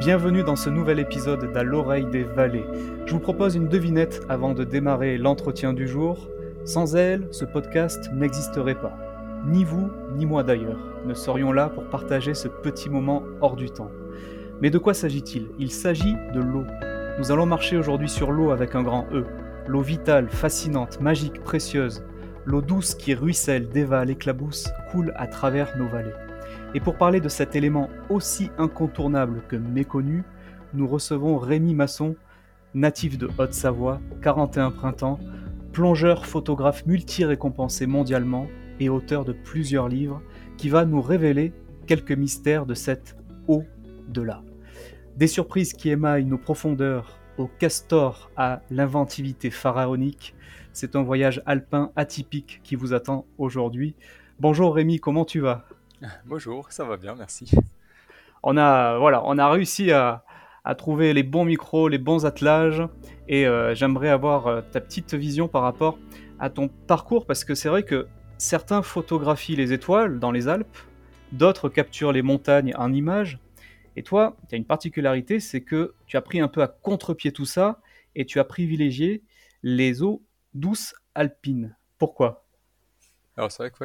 Bienvenue dans ce nouvel épisode d'À l'oreille des vallées. Je vous propose une devinette avant de démarrer l'entretien du jour. Sans elle, ce podcast n'existerait pas. Ni vous, ni moi d'ailleurs, ne serions là pour partager ce petit moment hors du temps. Mais de quoi s'agit-il ? Il s'agit de l'eau. Nous allons marcher aujourd'hui sur l'eau avec un grand E. L'eau vitale, fascinante, magique, précieuse. L'eau douce qui ruisselle, dévale, éclabousse, coule à travers nos vallées. Et pour parler de cet élément aussi incontournable que méconnu, nous recevons Rémi Masson, natif de Haute-Savoie, 41 printemps, plongeur photographe multi-récompensé mondialement et auteur de plusieurs livres, qui va nous révéler quelques mystères de cette au-delà. Des surprises qui émaillent nos profondeurs, au castor à l'inventivité pharaonique. C'est un voyage alpin atypique qui vous attend aujourd'hui. Bonjour Rémi, comment tu vas ? Bonjour, ça va bien, merci. On a réussi à trouver les bons micros, les bons attelages, et j'aimerais avoir ta petite vision par rapport à ton parcours, parce que c'est vrai que certains photographient les étoiles dans les Alpes, d'autres capturent les montagnes en images, et toi, tu as une particularité, c'est que tu as pris un peu à contre-pied tout ça, et tu as privilégié les eaux douces alpines. Pourquoi ? Alors c'est vrai que ouais,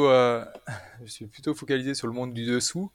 je suis plutôt focalisé sur le monde du dessous.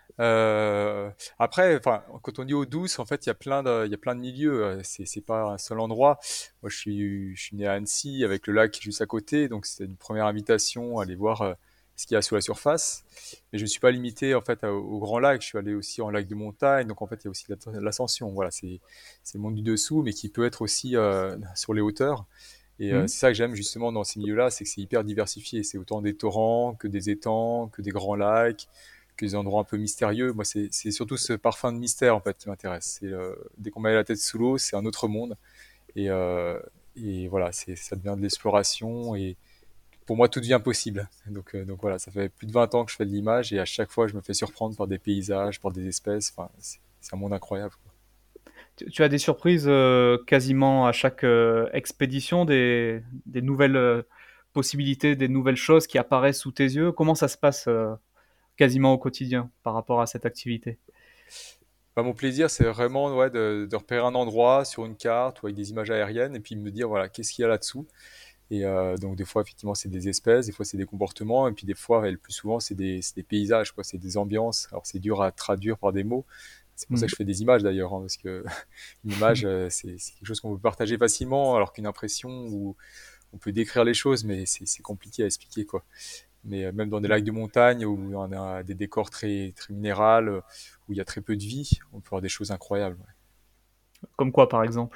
Après, enfin, quand on dit eau douce, en fait, il y a plein de milieux. C'est pas un seul endroit. Moi, je suis né à Annecy avec le lac juste à côté, donc c'était une première invitation à aller voir ce qu'il y a sous la surface. Mais je ne suis pas limité en fait au grand lac. Je suis allé aussi en lac de montagne, donc en fait, il y a aussi l'ascension. Voilà, c'est le monde du dessous, mais qui peut être aussi sur les hauteurs. Et Hmm. c'est ça que j'aime justement dans ces milieux-là, c'est que c'est hyper diversifié. C'est autant des torrents que des étangs, que des grands lacs, que des endroits un peu mystérieux. Moi, c'est surtout ce parfum de mystère en fait qui m'intéresse. Dès qu'on met la tête sous l'eau, c'est un autre monde. Et, euh, et voilà, ça devient de l'exploration. Et pour moi, tout devient possible. Donc voilà, ça fait plus de 20 ans que je fais de l'image et à chaque fois, je me fais surprendre par des paysages, par des espèces. Enfin, c'est un monde incroyable, quoi. Tu as des surprises quasiment à chaque expédition, des nouvelles possibilités, des nouvelles choses qui apparaissent sous tes yeux. Comment ça se passe quasiment au quotidien par rapport à cette activité ? Bah, mon plaisir, c'est vraiment ouais, de repérer un endroit sur une carte ou avec des images aériennes et puis me dire voilà, qu'est-ce qu'il y a là-dessous. Et donc des fois, effectivement, c'est des espèces, des fois, c'est des comportements, et puis des fois, et le plus souvent, c'est des paysages, quoi, c'est des ambiances. Alors c'est dur à traduire par des mots. C'est pour ça Hmm. que je fais des images d'ailleurs, hein, parce que une image, c'est quelque chose qu'on peut partager facilement, alors qu'une impression où on peut décrire les choses, mais c'est compliqué à expliquer, quoi. Mais même dans des lacs de montagne où on a des décors très minérales, où il y a très peu de vie, on peut avoir des choses incroyables. Ouais. Comme quoi, par exemple ?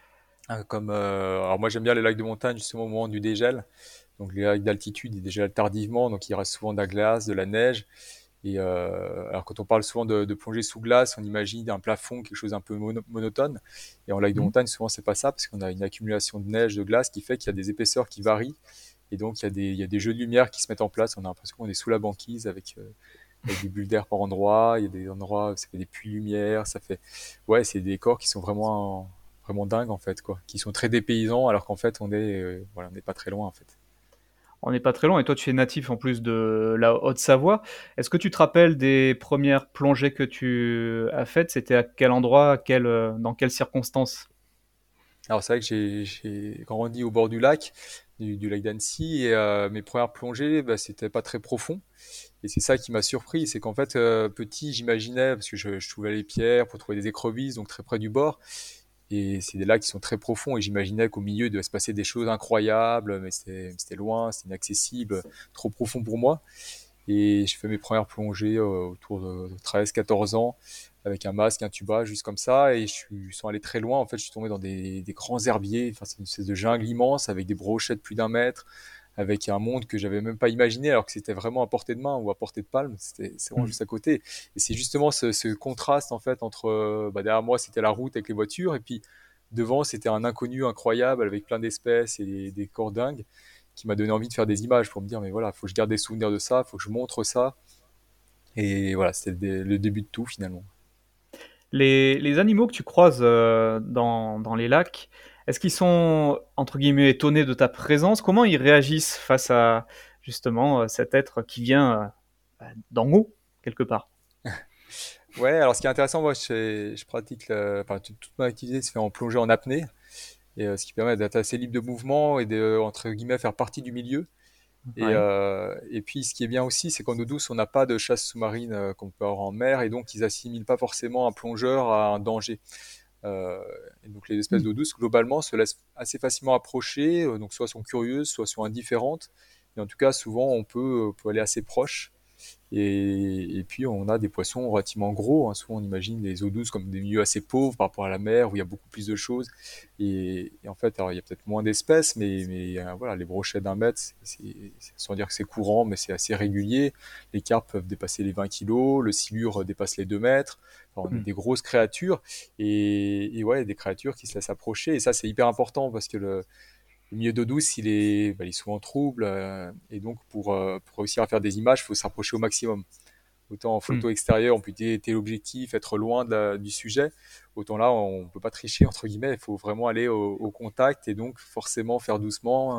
Alors moi j'aime bien les lacs de montagne justement au moment du dégel. Donc les lacs d'altitude, ils dégèlent tardivement, donc il reste souvent de la glace, de la neige. Et alors quand on parle souvent de plongée sous glace, on imagine un plafond, quelque chose un peu monotone. Et en lac de Hmm. montagne, souvent c'est pas ça, parce qu'on a une accumulation de neige, de glace qui fait qu'il y a des épaisseurs qui varient. Et donc il y a des jeux de lumière qui se mettent en place. On a l'impression qu'on est sous la banquise avec des bulles d'air par endroit. Il y a des endroits où ça fait des puits de lumière. Ouais, c'est des décors qui sont vraiment dingues en fait, quoi. Qui sont très dépaysants, alors qu'en fait voilà, on n'est pas très loin en fait. On n'est pas très loin, et toi tu es natif en plus de la Haute-Savoie. Est-ce que tu te rappelles des premières plongées que tu as faites ? C'était à quel endroit, dans quelles circonstances ? Alors c'est vrai que j'ai grandi au bord du lac, du lac d'Annecy, et mes premières plongées, bah, c'était pas très profond. Et c'est ça qui m'a surpris, c'est qu'en fait, petit, j'imaginais, parce que je trouvais les pierres pour trouver des écrevisses, donc très près du bord, et c'est des lacs qui sont très profonds, et j'imaginais qu'au milieu, il devait se passer des choses incroyables, mais c'était loin, c'était inaccessible, trop profond pour moi. Et j'ai fait mes premières plongées autour de 13-14 ans avec un masque, un tuba, juste comme ça. Et sans aller très loin, en fait, je suis tombé dans des grands herbiers. Enfin, c'est une espèce de jungle immense avec des brochets de plus d'un mètre, avec un monde que j'avais même pas imaginé, alors que c'était vraiment à portée de main ou à portée de palme. C'est vraiment Hmm. juste à côté. Et c'est justement ce contraste, en fait, entre derrière moi, c'était la route avec les voitures, et puis devant, c'était un inconnu incroyable avec plein d'espèces et des corps dingues qui m'a donné envie de faire des images pour me dire mais voilà, faut que je garde des souvenirs de ça, faut que je montre ça. Et voilà, c'était le début de tout finalement. Les animaux que tu croises dans les lacs, est-ce qu'ils sont, entre guillemets, étonnés de ta présence ? Comment ils réagissent face à, justement, cet être qui vient d'en haut, quelque part ? Ouais, alors ce qui est intéressant, moi, je pratique, enfin, toute mon activité se fait en plongée en apnée, et ce qui permet d'être assez libre de mouvement et de, entre guillemets, faire partie du milieu. Ouais. Et puis, ce qui est bien aussi, c'est qu'en eau douce, on n'a pas de chasse sous-marine qu'on peut avoir en mer, et donc ils assimilent pas forcément un plongeur à un danger. Euh, et donc les espèces Hmm. d'eau douce, globalement, se laissent assez facilement approcher, donc soit sont curieuses, soit sont indifférentes. Et en tout cas, souvent, on peut aller assez proche. Et puis, on a des poissons relativement gros, hein. Souvent, on imagine les eaux douces comme des milieux assez pauvres par rapport à la mer où il y a beaucoup plus de choses. Et en fait, alors, il y a peut-être moins d'espèces, mais voilà, les brochets d'1 mètre, sans dire que c'est courant, mais c'est assez régulier. Les carpes peuvent dépasser les 20 kilos, le silure dépasse les 2 mètres. Enfin, on a Hmm. des grosses créatures et ouais, des créatures qui se laissent approcher. Et ça, c'est hyper important parce que le milieu d'eau douce, il est souvent trouble, et donc pour réussir à faire des images, il faut s'approcher au maximum. Autant en Hmm. photo extérieure, on peut l'objectif, être loin du sujet. Autant là, on ne peut pas tricher, entre guillemets, il faut vraiment aller au contact et donc forcément faire doucement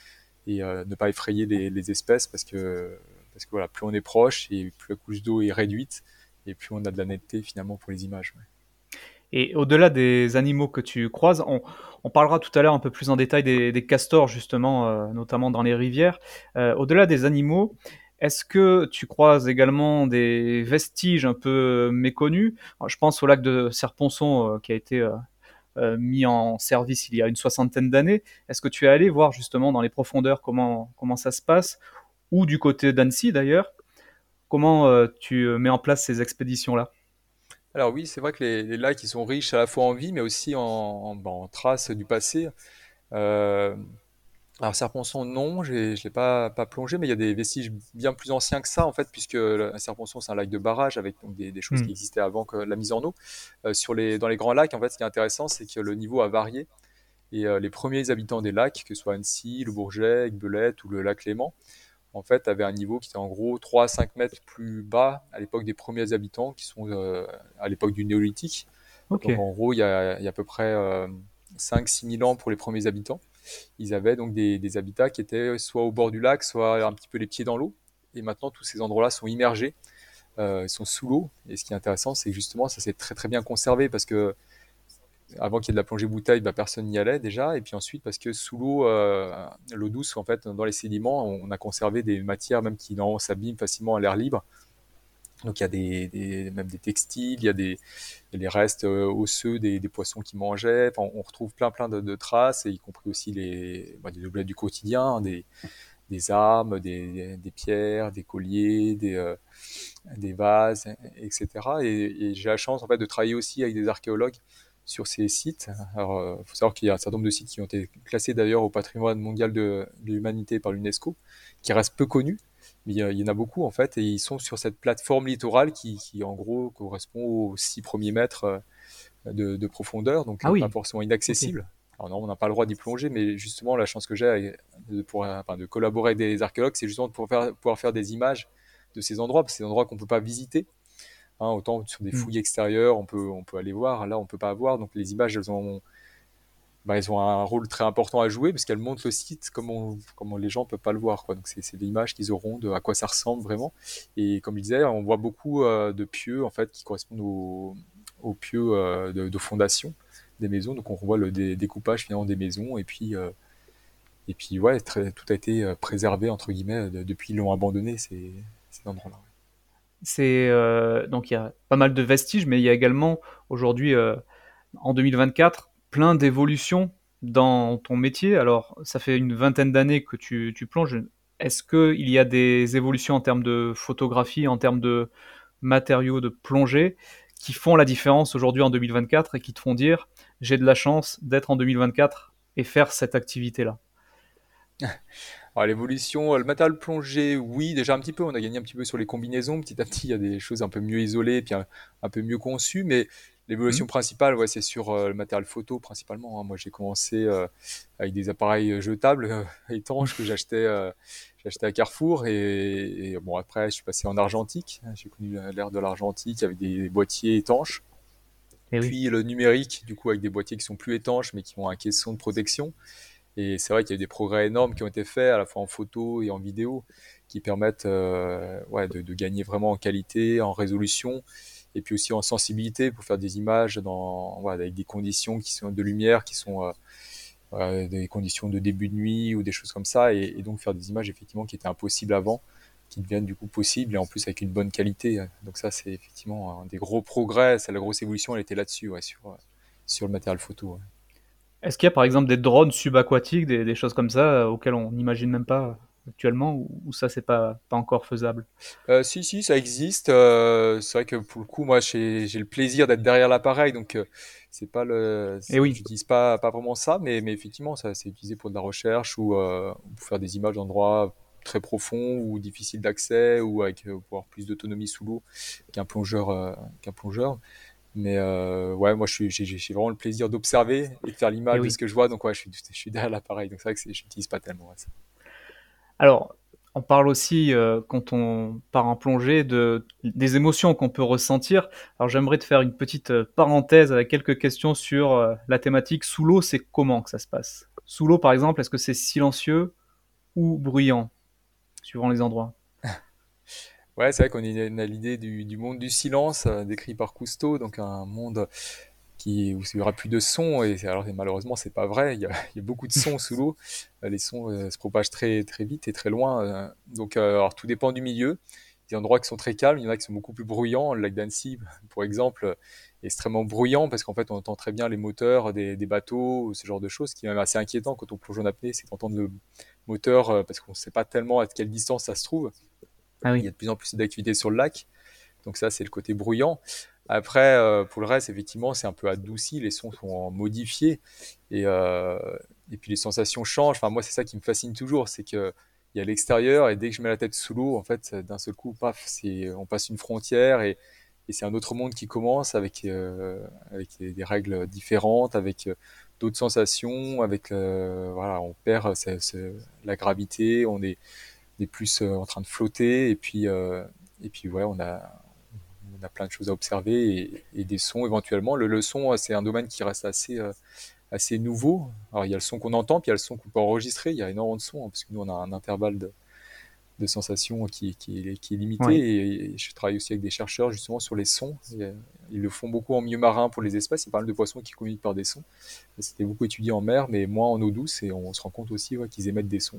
et ne pas effrayer les espèces parce que voilà, plus on est proche et plus la couche d'eau est réduite et plus on a de la netteté finalement pour les images. Ouais. Et au-delà des animaux que tu croises, on parlera tout à l'heure un peu plus en détail des castors, justement, notamment dans les rivières. Au-delà des animaux, est-ce que tu croises également des vestiges un peu méconnus? Alors, je pense au lac de Serponçon qui a été mis en service il y a une soixantaine d'années. Est-ce que tu es allé voir justement dans les profondeurs comment ça se passe? Ou du côté d'Annecy d'ailleurs, comment tu mets en place ces expéditions-là? Alors oui, c'est vrai que les lacs ils sont riches à la fois en vie mais aussi en traces du passé. Euh, alors Serponçon, non, je l'ai pas plongé, mais il y a des vestiges bien plus anciens que ça, en fait, puisque Serponçon, c'est un lac de barrage avec donc, des choses Hmm. qui existaient avant que la mise en eau. Dans les grands lacs, en fait, ce qui est intéressant, c'est que le niveau a varié. Et les premiers habitants des lacs, que ce soit Annecy, le Bourget, Aiguebelette ou le lac Léman, en fait, avaient un niveau qui était en gros 3 à 5 mètres plus bas à l'époque des premiers habitants, qui sont à l'époque du néolithique. Ok. Donc en gros, il y a à peu près 5-6 000 ans pour les premiers habitants. Ils avaient donc des habitats qui étaient soit au bord du lac, soit un petit peu les pieds dans l'eau. Et maintenant, tous ces endroits-là sont immergés, ils sont sous l'eau. Et ce qui est intéressant, c'est que justement, ça s'est très très bien conservé parce que avant qu'il y ait de la plongée bouteille, bah, personne n'y allait déjà. Et puis ensuite, parce que sous l'eau, l'eau douce, en fait, dans les sédiments, on a conservé des matières même qui normalement s'abîment facilement à l'air libre. Donc il y a même des textiles, il y a les restes osseux des poissons qui mangeaient. Enfin, on retrouve plein de traces, et y compris aussi des objets du quotidien, hein, des armes, des pierres, des colliers, des vases, etc. Et j'ai la chance en fait de travailler aussi avec des archéologues sur ces sites. Alors, faut savoir qu'il y a un certain nombre de sites qui ont été classés d'ailleurs au patrimoine mondial de l'humanité par l'UNESCO, qui restent peu connus, mais il y en a beaucoup en fait, et ils sont sur cette plateforme littorale qui en gros correspond aux 6 premiers mètres de profondeur, donc Ah pas oui, forcément ok. inaccessible. Alors non, on n'a pas le droit d'y plonger, mais justement la chance que j'ai de collaborer avec des archéologues, c'est justement de pouvoir faire des images de ces endroits, parce que c'est des endroits qu'on ne peut pas visiter. Hein, autant sur des Hmm. fouilles extérieures, on peut aller voir, là on ne peut pas voir, donc les images elles ont un rôle très important à jouer parce qu'elles montrent le site comme les gens ne peuvent pas le voir, quoi. Donc c'est des images qu'ils auront de à quoi ça ressemble vraiment. Et comme je disais, on voit beaucoup de pieux en fait qui correspondent aux pieux de fondation des maisons. Donc on voit le découpage finalement des maisons et puis ouais, tout a été préservé entre guillemets depuis ils l'ont abandonné ces endroits-là. C'est donc il y a pas mal de vestiges, mais il y a également aujourd'hui, en 2024, plein d'évolutions dans ton métier. Alors, ça fait une vingtaine d'années que tu plonges. Est-ce qu'il y a des évolutions en termes de photographie, en termes de matériaux de plongée, qui font la différence aujourd'hui en 2024 et qui te font dire j'ai de la chance d'être en 2024 et faire cette activité-là? Alors l'évolution, le matériel plongé, oui, déjà un petit peu, on a gagné un petit peu sur les combinaisons, petit à petit il y a des choses un peu mieux isolées, puis un peu mieux conçues, mais Hmm. l'évolution principale, ouais, c'est sur le matériel photo principalement, hein. Moi j'ai commencé avec des appareils jetables, étanches que j'ai acheté à Carrefour, et bon après je suis passé en argentique, hein. J'ai connu l'ère de l'argentique avec des boîtiers étanches, Eh oui. puis le numérique, du coup avec des boîtiers qui sont plus étanches mais qui ont un caisson de protection. Et c'est vrai qu'il y a eu des progrès énormes qui ont été faits, à la fois en photo et en vidéo, qui permettent ouais, de gagner vraiment en qualité, en résolution. et puis aussi en sensibilité pour faire des images voilà, avec des conditions qui sont de lumière, qui sont des conditions de début de nuit ou des choses comme ça, et donc faire des images effectivement qui étaient impossibles avant, qui deviennent du coup possibles, et en plus avec une bonne qualité. Donc ça, c'est effectivement un des gros progrès. La grosse évolution, elle était là-dessus, ouais, sur le matériel photo. Ouais. Est-ce qu'il y a par exemple des drones subaquatiques, des choses comme ça, auxquelles on n'imagine même pas actuellement, ou ça c'est pas encore faisable? Si, ça existe. C'est vrai que pour le coup, moi, j'ai le plaisir d'être derrière l'appareil, donc Eh oui, j'utilise pas vraiment ça, mais effectivement, ça c'est utilisé pour de la recherche ou pour faire des images d'endroits très profonds ou difficiles d'accès, ou avec pour avoir plus d'autonomie sous l'eau qu'un plongeur. Qu'un plongeur. Mais ouais, moi, j'ai vraiment le plaisir d'observer et de faire eh l'image de oui. ce que je vois, donc ouais, je suis derrière l'appareil, donc c'est vrai que je n'utilise pas tellement, ouais, ça. Alors, on parle aussi, quand on part en plongée, des émotions qu'on peut ressentir. Alors j'aimerais te faire une petite parenthèse avec quelques questions sur la thématique. Sous l'eau, c'est comment que ça se passe? Sous l'eau, par exemple, est-ce que c'est silencieux ou bruyant, suivant les endroits? Ouais, c'est vrai on a l'idée du monde du silence, décrit par Cousteau, donc un monde où il y aura plus de sons, alors malheureusement c'est pas vrai, il y a beaucoup de sons sous l'eau. Les sons se propagent très très vite et très loin, donc alors tout dépend du milieu. Il y a des endroits qui sont très calmes, il y en a qui sont beaucoup plus bruyants. Le lac d'Annecy, pour exemple, est extrêmement bruyant parce qu'en fait on entend très bien les moteurs des bateaux, ce genre de choses, ce qui est même assez inquiétant quand on plonge en apnée, c'est d'entendre le moteur, parce qu'on ne sait pas tellement à quelle distance ça se trouve. Ah Il oui, y a de plus en plus d'activités sur le lac, donc ça c'est le côté bruyant. Après, pour le reste, effectivement, c'est un peu adouci, les sons sont modifiés, et, euh, et puis les sensations changent. Enfin, moi, c'est ça qui me fascine toujours, c'est que il y a l'extérieur, et dès que je mets la tête sous l'eau, en fait, d'un seul coup, paf, on passe une frontière, et c'est un autre monde qui commence avec des règles différentes, avec d'autres sensations, voilà, on perd la gravité, on est plus en train de flotter, et puis ouais, on a plein de choses à observer, et des sons éventuellement. Le son, c'est un domaine qui reste assez nouveau. Alors il y a le son qu'on entend, puis il y a le son qu'on peut enregistrer. Il y a énormément de sons, hein, parce que nous on a un intervalle de sensations qui est limité, ouais. et je travaille aussi avec des chercheurs justement sur les sons. Ils le font beaucoup en milieu marin pour les espèces. Il y a pas mal de poissons qui communiquent par des sons. C'était beaucoup étudié en mer, mais moins en eau douce, et on se rend compte aussi, ouais, qu'ils émettent des sons.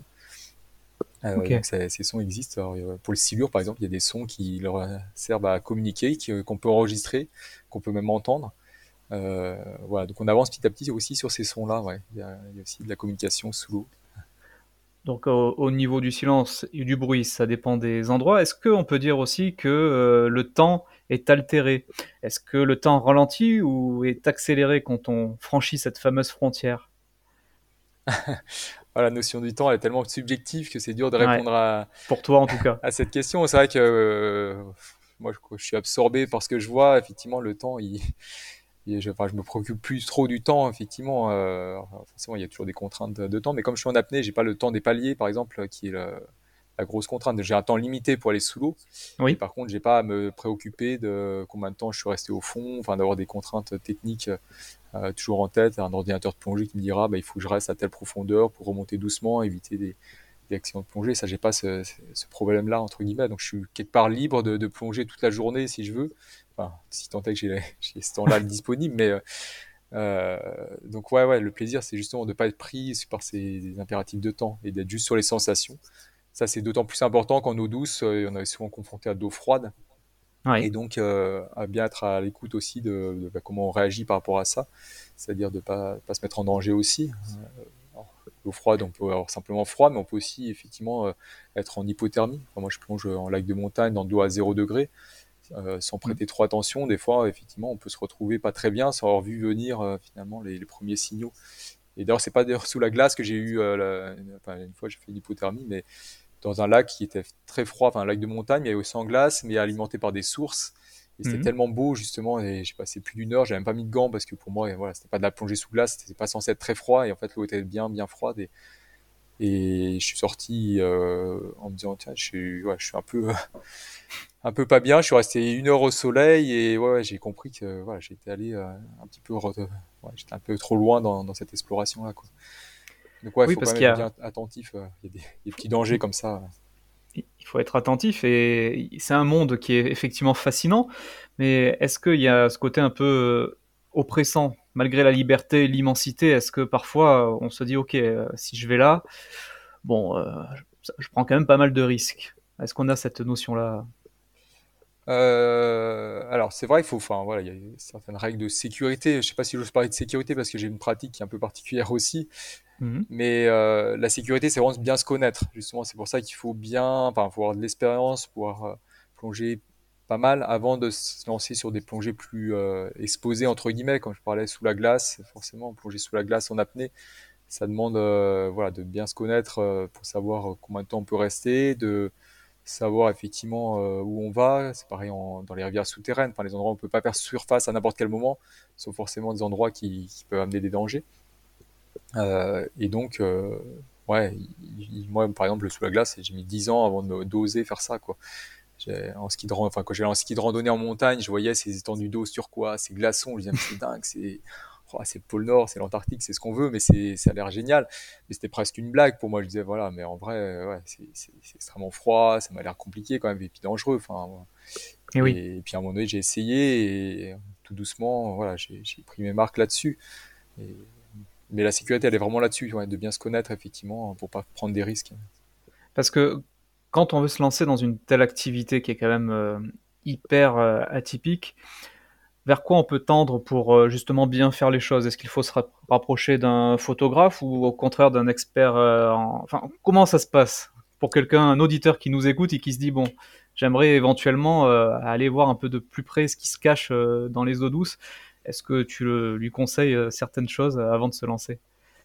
Ok. Donc ces sons existent. Alors, pour le silure, par exemple, il y a des sons qui leur servent à communiquer, qu'on peut enregistrer, qu'on peut même entendre. Voilà, donc on avance petit à petit aussi sur ces sons-là. Ouais. Il y a aussi de la communication sous l'eau. Donc au niveau du silence et du bruit, ça dépend des endroits. Est-ce qu'on peut dire aussi que le temps est altéré? Est-ce que le temps ralentit ou est accéléré quand on franchit cette fameuse frontière? Voilà, la notion du temps elle est tellement subjective que c'est dur de Ouais, répondre pour toi en tout cas. à cette question. C'est vrai que moi, je suis absorbé par ce que je vois. Effectivement, le temps, enfin, je me préoccupe plus trop du temps. Effectivement, enfin, forcément, il y a toujours des contraintes de temps, mais comme je suis en apnée, j'ai pas le temps des paliers, par exemple, qui est la grosse contrainte. J'ai un temps limité pour aller sous l'eau, et Oui. par contre, j'ai pas à me préoccuper de combien de temps je suis resté au fond, enfin d'avoir des contraintes techniques toujours en tête, un ordinateur de plongée qui me dira bah, il faut que je reste à telle profondeur pour remonter doucement, éviter des accidents de plongée. Ça, j'ai pas ce problème-là, entre guillemets. Donc, je suis quelque part libre de plonger toute la journée si je veux. Enfin, si tant est que j'ai ce temps-là disponible. Mais donc, ouais, le plaisir, c'est justement de ne pas être pris par ces impératifs de temps et d'être juste sur les sensations. Ça, c'est d'autant plus important qu'en eau douce, on est souvent confronté à de l'eau froide. Oui. Et donc, à bien être à l'écoute aussi de comment on réagit par rapport à ça. C'est-à-dire de pas se mettre en danger aussi. Alors, l'eau froide, on peut avoir simplement froid, mais on peut aussi effectivement être en hypothermie. Enfin, moi, je plonge en lac de montagne dans de l'eau à 0 degré, sans Mm. prêter trop attention. Des fois, effectivement, on peut se retrouver pas très bien sans avoir vu venir finalement les premiers signaux. Et d'ailleurs, c'est pas d'ailleurs sous la glace que j'ai eu, enfin, une fois j'ai fait une hypothermie, mais dans un lac qui était très froid, enfin un lac de montagne, mais aussi en glace, mais alimenté par des sources. Et c'était Mhm. tellement beau justement, et j'ai passé plus d'une heure, j'ai même pas mis de gants parce que pour moi, voilà, c'était pas de la plongée sous glace, c'était pas censé être très froid, et en fait l'eau était bien froide, et je suis sorti en me disant tiens, je suis un peu pas bien. Je suis resté une heure au soleil, et ouais, j'ai compris que voilà, j'étais allé un petit peu, ouais, j'étais un peu trop loin dans cette exploration là, quoi. Donc ouais, il Oui, faut parce quand qu'il même y être a, bien attentif. Il y a des petits dangers comme ça. il faut être attentif et c'est un monde qui est effectivement fascinant, mais est-ce qu'il y a ce côté un peu oppressant, malgré la liberté, l'immensité, est-ce que parfois on se dit ok, si je vais là, bon, je prends quand même pas mal de risques. Est-ce qu'on a cette notion-là? Alors c'est vrai, enfin voilà, il y a certaines règles de sécurité. Je sais pas si j'ose parler de sécurité parce que j'ai une pratique qui est un peu particulière aussi. Mhm. Mais la sécurité, c'est vraiment bien se connaître. Justement, c'est pour ça qu'il faut bien, enfin, faut avoir de l'expérience, pouvoir plonger pas mal avant de se lancer sur des plongées plus exposées entre guillemets. Quand je parlais sous la glace, forcément, plonger sous la glace en apnée, ça demande voilà de bien se connaître pour savoir combien de temps on peut rester, de savoir effectivement où on va. C'est pareil dans les rivières souterraines, enfin les endroits où on peut pas faire surface à n'importe quel moment, sauf forcément des endroits qui peuvent amener des dangers. Et donc, ouais, moi, par exemple, sous la glace, j'ai mis 10 ans avant d'oser faire ça, quoi. Enfin, quand j'allais en ski de randonnée en montagne, je voyais ces étendues d'eau turquoise, ces glaçons, je disais, mais c'est dingue, c'est le pôle Nord, c'est l'Antarctique, c'est ce qu'on veut, mais ça a l'air génial. Mais c'était presque une blague pour moi, je disais, voilà, mais en vrai, ouais, c'est extrêmement froid, ça m'a l'air compliqué quand même, et puis dangereux, enfin, voilà. Et oui. Et puis à un moment donné, j'ai essayé, et tout doucement, voilà, j'ai pris mes marques là-dessus. Et mais la sécurité, elle est vraiment là-dessus, ouais, de bien se connaître, effectivement, pour pas prendre des risques. Parce que quand on veut se lancer dans une telle activité qui est quand même hyper atypique, vers quoi on peut tendre pour justement bien faire les choses? Est-ce qu'il faut se rapprocher d'un photographe ou au contraire d'un expert Enfin, comment ça se passe pour quelqu'un, un auditeur qui nous écoute et qui se dit, bon, j'aimerais éventuellement aller voir un peu de plus près ce qui se cache dans les eaux douces. Est-ce que tu lui conseilles certaines choses avant de se lancer?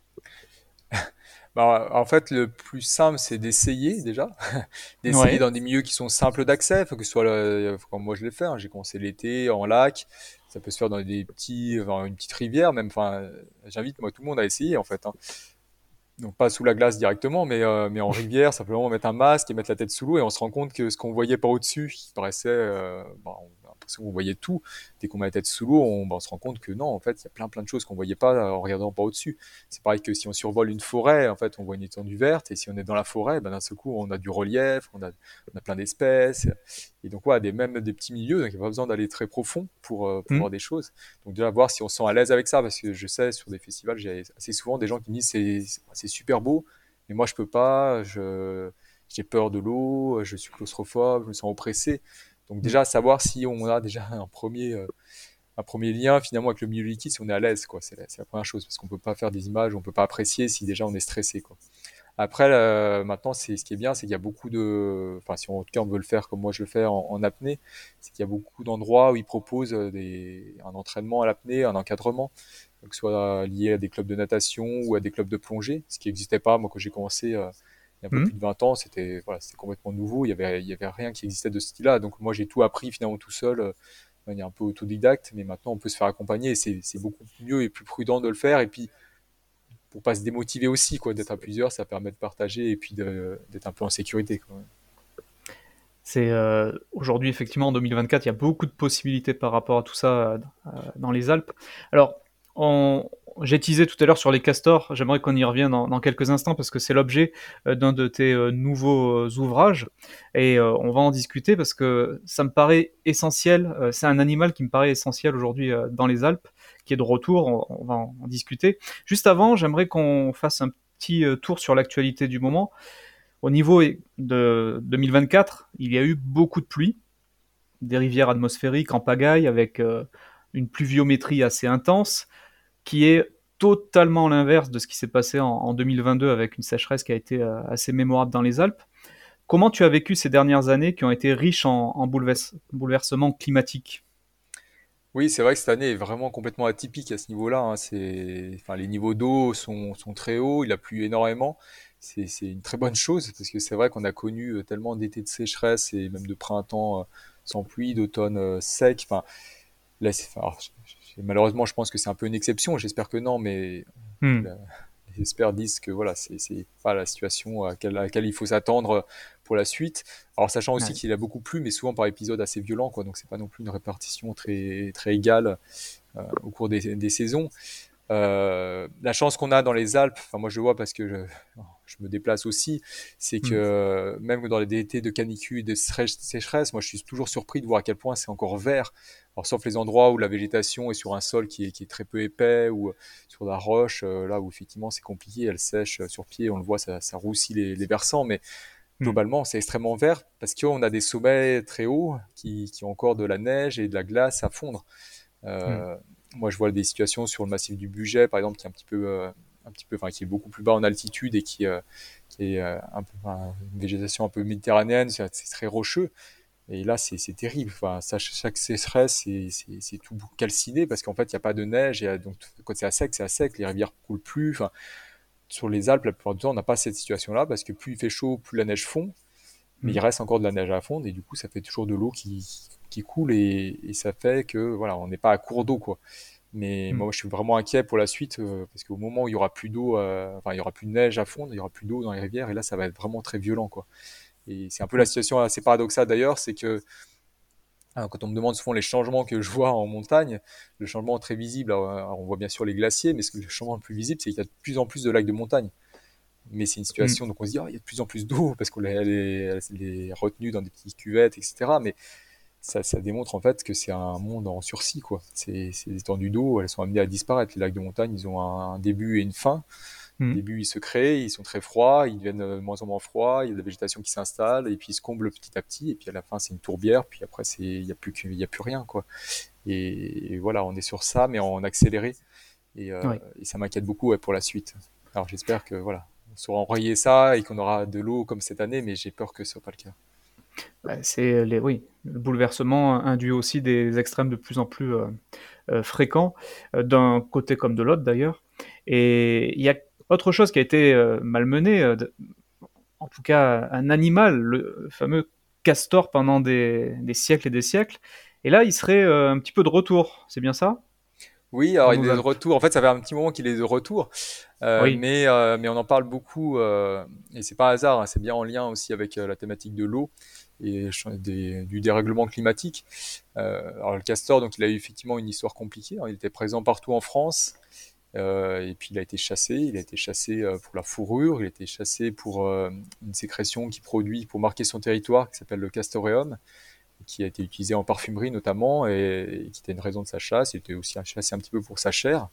Bah, en fait, le plus simple, c'est d'essayer déjà, d'essayer Ouais. dans des milieux qui sont simples d'accès, faut que ce soit comme moi je l'ai fait, hein. J'ai commencé l'été en lac, ça peut se faire dans enfin, une petite rivière même. Enfin, j'invite moi tout le monde à essayer en fait, hein. Donc pas sous la glace directement, mais en rivière, simplement mettre un masque et mettre la tête sous l'eau et on se rend compte que ce qu'on voyait pas au-dessus, qui paraissait, on a l'impression qu'on voyait tout, dès qu'on met la tête sous l'eau, on se rend compte que non, en fait, il y a plein de choses qu'on voyait pas en regardant pas au-dessus. C'est pareil que si on survole une forêt, en fait, on voit une étendue verte, et si on est dans la forêt, ben, d'un seul coup, on a du relief, on a plein d'espèces, et donc ouais, même des petits milieux, donc il n'y a pas besoin d'aller très profond pour Hmm. voir des choses. Donc déjà voir si on se sent à l'aise avec ça, parce que je sais sur des festivals, j'ai assez souvent des gens qui me disent c'est super beau, mais moi je peux pas, j'ai peur de l'eau, je suis claustrophobe, je me sens oppressé. Donc Hmm. déjà savoir si on a déjà un premier lien finalement avec le milieu liquide, si on est à l'aise, quoi. C'est la première chose, parce qu'on peut pas faire des images, on peut pas apprécier si déjà on est stressé, quoi. Après, maintenant, ce qui est bien, c'est qu'il y a beaucoup enfin, si en tout cas on veut le faire comme moi je le fais en apnée, c'est qu'il y a beaucoup d'endroits où ils proposent un entraînement à l'apnée, un encadrement, que ce soit lié à des clubs de natation ou à des clubs de plongée, ce qui n'existait pas, moi, quand j'ai commencé, il y a un peu Hmm. plus de 20 ans, voilà, c'était complètement nouveau, il y avait rien qui existait de ce style-là, donc moi j'ai tout appris finalement tout seul, de manière un peu autodidacte, mais maintenant on peut se faire accompagner, et c'est beaucoup mieux et plus prudent de le faire, et puis pour pas se démotiver aussi, quoi, d'être à plusieurs, ça permet de partager et puis d'être un peu en sécurité, quoi. C'est aujourd'hui effectivement en 2024, il y a beaucoup de possibilités par rapport à tout ça dans les Alpes. Alors, on, j'ai teasé tout à l'heure sur les castors. J'aimerais qu'on y revienne dans quelques instants parce que c'est l'objet d'un de tes nouveaux ouvrages et on va en discuter parce que ça me paraît essentiel. C'est un animal qui me paraît essentiel aujourd'hui dans les Alpes, qui est de retour. On va en discuter. Juste avant, j'aimerais qu'on fasse un petit tour sur l'actualité du moment. Au niveau de 2024, il y a eu beaucoup de pluie, des rivières atmosphériques en pagaille avec une pluviométrie assez intense, qui est totalement l'inverse de ce qui s'est passé en 2022 avec une sécheresse qui a été assez mémorable dans les Alpes. Comment tu as vécu ces dernières années qui ont été riches en bouleversements climatiques? Oui, c'est vrai que cette année est vraiment complètement atypique à ce niveau-là, hein. Enfin, les niveaux d'eau sont très hauts, il a plu énormément. C'est une très bonne chose parce que c'est vrai qu'on a connu tellement d'étés de sécheresse et même de printemps sans pluie, d'automne sec. Enfin, là, alors, malheureusement, je pense que c'est un peu une exception. J'espère que non, mais Hmm. la- les experts disent que voilà, c'est pas la situation à laquelle il faut s'attendre pour la suite. Alors, sachant aussi Ouais. qu'il a beaucoup plu, mais souvent par épisode assez violent, quoi. Donc, c'est pas non plus une répartition très égale au cours des saisons. La chance qu'on a dans les Alpes, enfin moi je le vois parce que je me déplace aussi, c'est que Mm. même dans les étés de canicule et de sécheresse, moi je suis toujours surpris de voir à quel point c'est encore vert. Alors sauf les endroits où la végétation est sur un sol qui est très peu épais ou sur la roche, là où effectivement c'est compliqué, elle sèche sur pied, on le voit, ça roussit les versants, mais Mm. globalement c'est extrêmement vert parce qu'on a des sommets très hauts qui ont encore de la neige et de la glace à fondre. Mm. Euh, Moi, je vois des situations sur le massif du Bugey, par exemple, qui est enfin, qui est beaucoup plus bas en altitude et qui est une végétation un peu méditerranéenne, c'est très rocheux. Et là, c'est terrible. Enfin, chaque sécheresse, c'est tout calciné parce qu'en fait, il n'y a pas de neige. Et donc, quand c'est à sec, les rivières coulent plus. Enfin, sur les Alpes, la plupart du temps, on n'a pas cette situation-là parce que plus il fait chaud, plus la neige fond, mais il Mm. reste encore de la neige à fondre et du coup, ça fait toujours de l'eau qui coule et ça fait que voilà, on n'est pas à court d'eau, quoi. Mais Mm. moi, je suis vraiment inquiet pour la suite parce qu'au moment où il y aura plus d'eau, enfin, il y aura plus de neige à fondre, il y aura plus d'eau dans les rivières et là, ça va être vraiment très violent, quoi. Et c'est un peu la Ouais. situation assez paradoxale d'ailleurs, c'est que quand on me demande souvent les changements que je vois en montagne, le changement très visible, alors, on voit bien sûr les glaciers, mais le changement le plus visible, c'est qu'il y a de plus en plus de lacs de montagne. Mais c'est une Mm. situation, donc on se dit, ah, il y a de plus en plus d'eau parce qu'on les retenue dans des petites cuvettes, etc. Mais ça démontre en fait que c'est un monde en sursis, quoi. Ces étendues d'eau, elles sont amenées à disparaître. Les lacs de montagne, ils ont un début et une fin. Au Mm. début, ils se créent, ils sont très froids, ils deviennent de moins en moins froids, il y a de la végétation qui s'installe, et puis ils se comblent petit à petit, et puis à la fin, c'est une tourbière, puis après, il y a plus rien, quoi. Et voilà, on est sur ça, mais en accéléré, Ouais. et ça m'inquiète beaucoup, ouais, pour la suite. Alors j'espère que, voilà, on saura enrayer ça et qu'on aura de l'eau comme cette année, mais j'ai peur que ce soit pas le cas. Bah, oui, le bouleversement induit aussi des extrêmes de plus en plus fréquents, d'un côté comme de l'autre d'ailleurs. Et il y a autre chose qui a été malmené, en tout cas un animal, le fameux castor pendant des siècles et des siècles. Et là, il serait un petit peu de retour, c'est bien ça, Oui, dans alors il nos est de Alpes? retour. En fait, ça fait un petit moment qu'il est de retour, Oui. mais on en parle beaucoup et c'est pas un hasard, hein, c'est bien en lien aussi avec la thématique de l'eau et du dérèglement climatique. Alors le castor, donc il a eu effectivement une histoire compliquée, hein. Il était présent partout en France et puis il a été chassé. Il a été chassé pour la fourrure, il a été chassé pour une sécrétion qu'il produit pour marquer son territoire qui s'appelle le castoreum qui a été utilisé en parfumerie notamment, et qui était une raison de sa chasse. Il était aussi chassé un petit peu pour sa chair.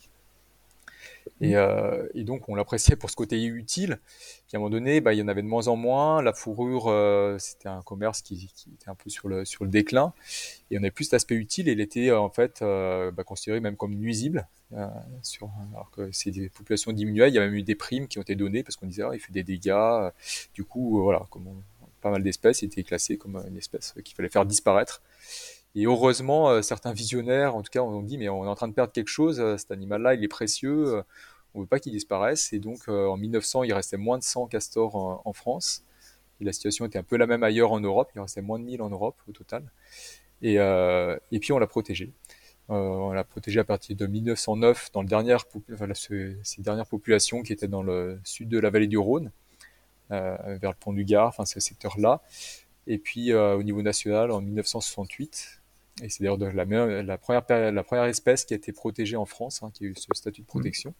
Mm. Et donc on l'appréciait pour ce côté utile. Puis à un moment donné, bah, il y en avait de moins en moins. La fourrure, c'était un commerce qui était un peu sur le déclin. Et on avait plus cet aspect utile. Et il était en fait bah, considéré même comme nuisible. Alors que ces populations diminuaient, il y a même eu des primes qui ont été données parce qu'on disait il fait des dégâts. Du coup, voilà, pas mal d'espèces, il était classé comme une espèce qu'il fallait faire disparaître. Et heureusement, certains visionnaires, en tout cas, ont dit, mais on est en train de perdre quelque chose, cet animal-là, il est précieux, on ne veut pas qu'il disparaisse. Et donc, en 1900, il restait moins de 100 castors en France. Et la situation était un peu la même ailleurs en Europe, il restait moins de 1000 en Europe au total. Et puis, on l'a protégé. On l'a protégé à partir de 1909 dans ces dernières populations qui étaient dans le sud de la vallée du Rhône, vers le pont du Gard, enfin ce secteur-là. Et puis au niveau national en 1968. Et c'est d'ailleurs la première espèce qui a été protégée en France, hein, qui a eu ce statut de Mm. protection.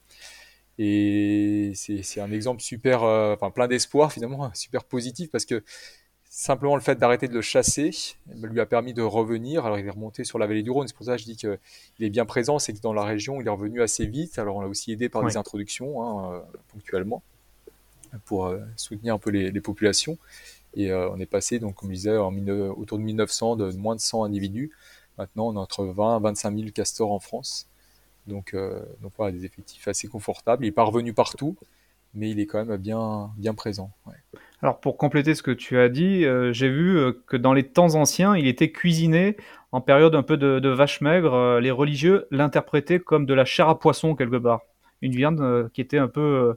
Et c'est un exemple super, enfin plein d'espoir finalement, hein, super positif parce que simplement le fait d'arrêter de le chasser lui a permis de revenir. Alors il est remonté sur la vallée du Rhône, c'est pour ça que je dis qu'il est bien présent, c'est que dans la région il est revenu assez vite. Alors on l'a aussi aidé par des Ouais. introductions, hein, ponctuellement pour soutenir un peu les populations. Et on est passé, donc, comme je disais, autour de 1900, de moins de 100 individus. Maintenant, on est entre 20 et 25 000 castors en France. Donc voilà, des effectifs assez confortables. Il n'est pas revenu partout, mais il est quand même bien présent. Ouais. Alors pour compléter ce que tu as dit, j'ai vu que dans les temps anciens, il était cuisiné en période un peu de vache maigre. Les religieux l'interprétaient comme de la chair à poisson quelque part. Une viande qui était un peu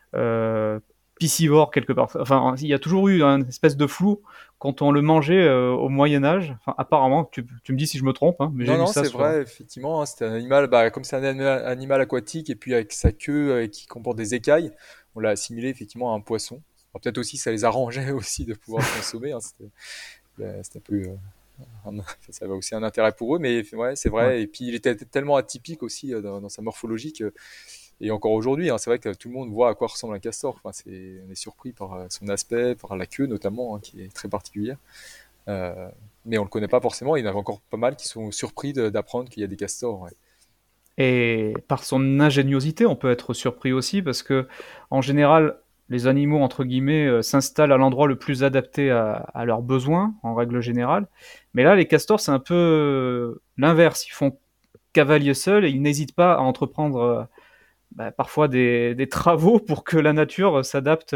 piscivore quelque part. Enfin, il y a toujours eu une espèce de flou quand on le mangeait au Moyen Âge. Enfin, apparemment, tu me dis si je me trompe, hein, mais j'ai Non, vu non, ça c'est sur... vrai, effectivement, hein, c'est un animal, bah, comme c'est un animal aquatique, et puis avec sa queue qui comporte des écailles, on l'a assimilé effectivement à un poisson. Alors, peut-être aussi, ça les arrangeait aussi de pouvoir le consommer, hein, c'était un peu ça avait aussi un intérêt pour eux, mais ouais, c'est Ouais. vrai. Et puis il était tellement atypique aussi dans sa morphologie et encore aujourd'hui, hein, c'est vrai que tout le monde voit à quoi ressemble un castor. Enfin, on est surpris par son aspect, par la queue notamment, hein, qui est très particulière. Euh, mais on le connaît pas forcément. Il y en a encore pas mal qui sont surpris d'apprendre qu'il y a des castors. Ouais. Et par son ingéniosité, on peut être surpris aussi parce que, en général, les animaux, entre guillemets, s'installent à l'endroit le plus adapté à leurs besoins, en règle générale. Mais là, les castors, c'est un peu l'inverse. Ils font cavalier seul et ils n'hésitent pas à entreprendre parfois des travaux pour que la nature s'adapte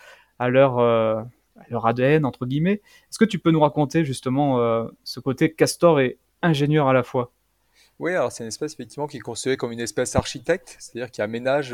à leur ADN, entre guillemets. Est-ce que tu peux nous raconter justement ce côté castor et ingénieur à la fois? Oui, alors c'est une espèce effectivement qui est considérée comme une espèce architecte, c'est-à-dire qui aménage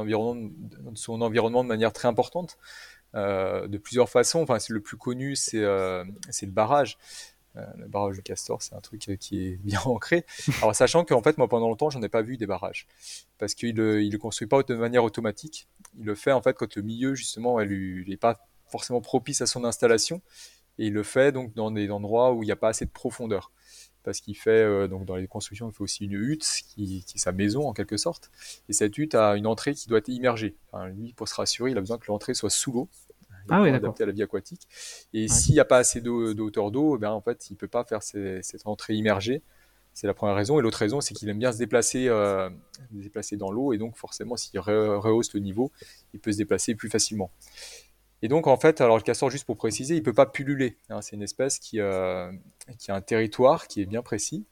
son environnement de manière très importante, de plusieurs façons. Enfin, le plus connu, c'est le barrage. Le barrage du castor, c'est un truc qui est bien ancré. Alors, sachant qu'en fait, moi, pendant longtemps, j'en ai pas vu des barrages. Parce qu'il le construit pas de manière automatique. Il le fait, en fait, quand le milieu, justement, il est pas forcément propice à son installation. Et il le fait, donc, dans des endroits où il n'y a pas assez de profondeur. Parce qu'il fait, donc, dans les constructions, il fait aussi une hutte, qui est sa maison, en quelque sorte. Et cette hutte a une entrée qui doit être immergée. Enfin, lui, pour se rassurer, il a besoin que l'entrée soit sous l'eau. Il est Ah oui, vraiment d'accord. adapté à la vie aquatique. Et Ouais. s'il n'y a pas assez de hauteur d'eau, en fait, il ne peut pas faire cette entrée immergée. C'est la première raison. Et l'autre raison, c'est qu'il aime bien se déplacer dans l'eau. Et donc, forcément, s'il rehausse le niveau, il peut se déplacer plus facilement. Et donc, en fait, alors le castor, juste pour préciser, il ne peut pas pulluler. Hein. C'est une espèce qui a un territoire qui est bien précis.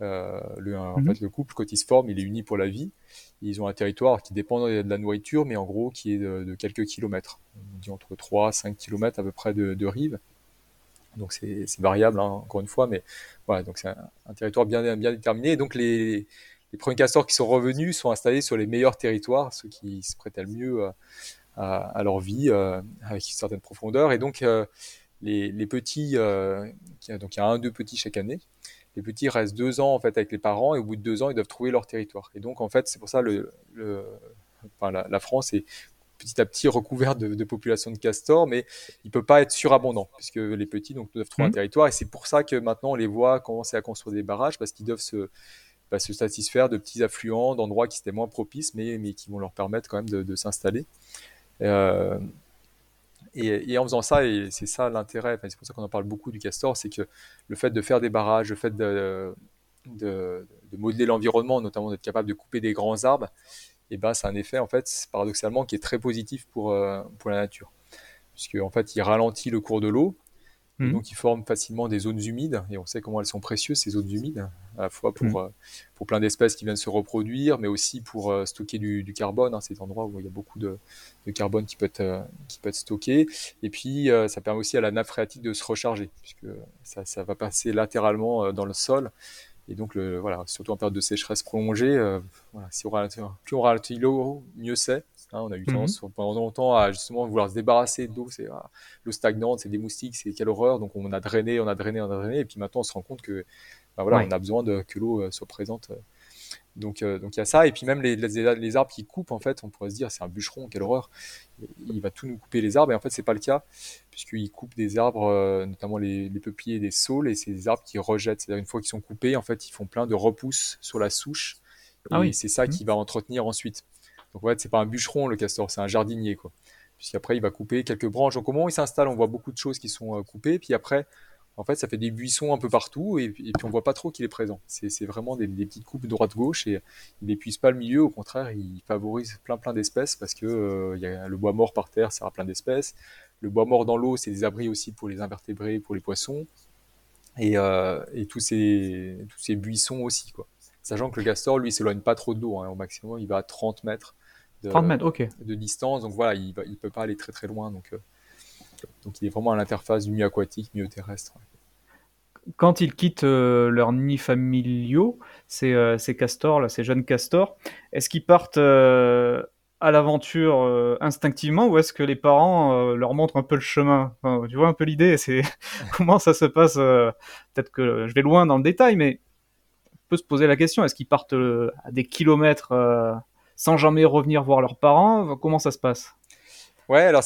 En Mhm. fait, le couple, quand il se forme, il est uni pour la vie. Ils ont un territoire qui dépend de la nourriture, mais en gros qui est de quelques kilomètres. On dit entre 3 et 5 kilomètres à peu près de rive. Donc c'est variable, hein, encore une fois, mais voilà, donc c'est un territoire bien déterminé. Et donc les premiers castors qui sont revenus sont installés sur les meilleurs territoires, ceux qui se prêtaient le mieux à leur vie, avec une certaine profondeur. Et donc les petits, donc il y a un, deux petits chaque année. Les petits restent 2 ans en fait avec les parents et au bout de 2 ans ils doivent trouver leur territoire. Et donc en fait c'est pour ça la France est petit à petit recouverte de populations de castors, mais il peut pas être surabondant puisque les petits donc doivent trouver un Mhm. territoire et c'est pour ça que maintenant on les voit commencer à construire des barrages parce qu'ils doivent se satisfaire de petits affluents d'endroits qui étaient moins propices mais qui vont leur permettre quand même de s'installer. Euh, et en faisant ça, et c'est ça l'intérêt, enfin, c'est pour ça qu'on en parle beaucoup du castor, c'est que le fait de faire des barrages, le fait de modeler l'environnement, notamment d'être capable de couper des grands arbres, et ben, c'est un effet, en fait, paradoxalement, qui est très positif pour la nature. Puisque, en fait, il ralentit le cours de l'eau, et Mhm. donc il forme facilement des zones humides, et on sait comment elles sont précieuses, ces zones humides, à la fois Mhm. pour plein d'espèces qui viennent se reproduire, mais aussi pour stocker du carbone, hein, ces endroits où il y a beaucoup de carbone qui peut être stocké, et puis ça permet aussi à la nappe phréatique de se recharger, puisque ça va passer latéralement dans le sol, et donc voilà, surtout en période de sécheresse prolongée, voilà, plus on ralentit l'eau, mieux c'est. Hein, on a eu Mhm. tendance pendant longtemps à justement vouloir se débarrasser d'eau, l'eau stagnante, c'est des moustiques, c'est quelle horreur. Donc on a drainé, on a drainé, on a drainé, et puis maintenant on se rend compte que voilà, on Ouais. a besoin que l'eau soit présente. Donc il y a ça, et puis même les arbres qui coupent, en fait, on pourrait se dire c'est un bûcheron, quelle horreur, il va tout nous couper les arbres, et en fait c'est pas le cas, puisqu'il coupe des arbres, notamment les peupliers et des saules, et c'est des arbres qui rejettent, c'est-à-dire une fois qu'ils sont coupés, en fait ils font plein de repousses sur la souche, Ah et oui. c'est ça Mhm. qui va entretenir ensuite. Donc en fait c'est pas un bûcheron le castor, c'est un jardinier quoi, puisqu'après il va couper quelques branches. Donc au moment où il s'installe, on voit beaucoup de choses qui sont coupées, puis après en fait, ça fait des buissons un peu partout et puis on voit pas trop qu'il est présent. C'est vraiment des petites coupes droite-gauche et il n'épuise pas le milieu. Au contraire, il favorise plein d'espèces parce que il y a le bois mort par terre, ça a plein d'espèces. Le bois mort dans l'eau, c'est des abris aussi pour les invertébrés, pour les poissons et tous ces buissons aussi quoi. Sachant que le castor, lui, s'éloigne pas trop de l'eau. Hein. Au maximum, il va à 30 mètres 30 de, mètres, ok. de distance. Donc voilà, il peut pas aller très loin. Donc il est vraiment à l'interface du milieu aquatique, milieu terrestre. Quand ils quittent leurs nids familiaux, ces castors, là, ces jeunes castors, est-ce qu'ils partent à l'aventure instinctivement ou est-ce que les parents leur montrent un peu le chemin? Enfin, tu vois un peu l'idée, c'est comment ça se passe peut-être que je vais loin dans le détail, mais on peut se poser la question, est-ce qu'ils partent à des kilomètres sans jamais revenir voir leurs parents? Comment ça se passe? Ouais, alors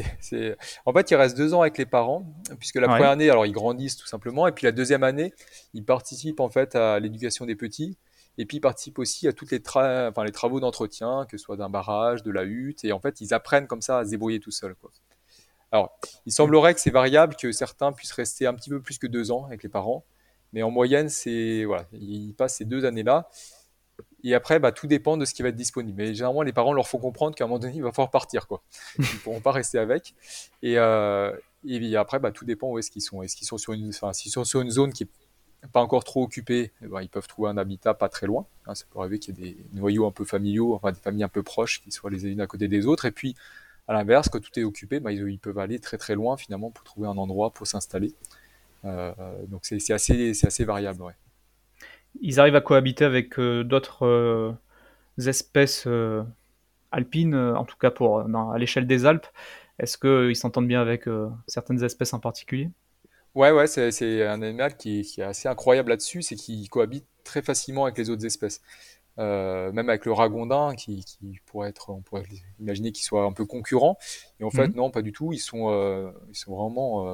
en fait, ils restent 2 ans avec les parents, puisque la Ouais. première année, alors ils grandissent tout simplement, et puis la deuxième année, ils participent en fait à l'éducation des petits, et puis ils participent aussi à toutes enfin, les travaux d'entretien, que ce soit d'un barrage, de la hutte, et en fait, ils apprennent comme ça à se débrouiller tout seuls, quoi. Alors, il semblerait que c'est variable, que certains puissent rester un petit peu plus que 2 ans avec les parents, mais en moyenne, voilà, ils passent ces 2 années-là. Et après, bah, tout dépend de ce qui va être disponible. Mais généralement, les parents leur font comprendre qu'à un moment donné, il va falloir partir, quoi. Ils pourront pas rester avec. Et, euh, et après, bah, tout dépend où est-ce qu'ils sont. Est-ce qu'ils sont sur enfin, s'ils sont sur une zone qui est pas encore trop occupée, eh ben, ils peuvent trouver un habitat pas très loin. Hein, ça peut arriver qu'il y ait des noyaux un peu familiaux, enfin des familles un peu proches, qui soient les unes à côté des autres. Et puis, à l'inverse, quand tout est occupé, bah, ils peuvent aller très très loin finalement pour trouver un endroit pour s'installer. Donc c'est assez variable, ouais. Ils arrivent à cohabiter avec d'autres espèces alpines, en tout cas à l'échelle des Alpes. Est-ce qu'ils s'entendent bien avec certaines espèces en particulier? Ouais, ouais, c'est un animal qui est assez incroyable là-dessus, c'est qu'il cohabite très facilement avec les autres espèces. Même avec le ragondin, qui pourrait être, on pourrait imaginer qu'il soit un peu concurrent. Et en fait, Mhm. non, pas du tout. Ils sont vraiment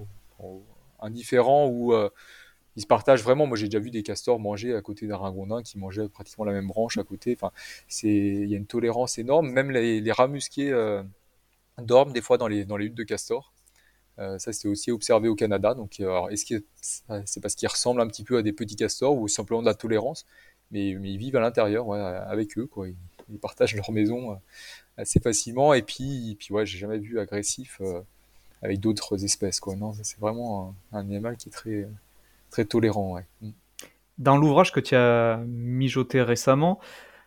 indifférents ou ils se partagent vraiment. Moi, j'ai déjà vu des castors manger à côté d'un ragondin qui mangeait pratiquement la même branche à côté. Enfin, il y a une tolérance énorme. Même les rats musqués dorment des fois dans les huttes de castors. Ça, c'était aussi observé au Canada. Donc, alors, est-ce que c'est parce qu'ils ressemblent un petit peu à des petits castors ou simplement de la tolérance? Mais ils vivent à l'intérieur, ouais, avec eux, quoi. Ils partagent leur maison assez facilement. Et puis ouais, j'ai jamais vu agressif avec d'autres espèces, quoi. Non, ça, c'est vraiment un animal qui est très, très tolérant, ouais. Mm. Dans l'ouvrage que tu as mijoté récemment,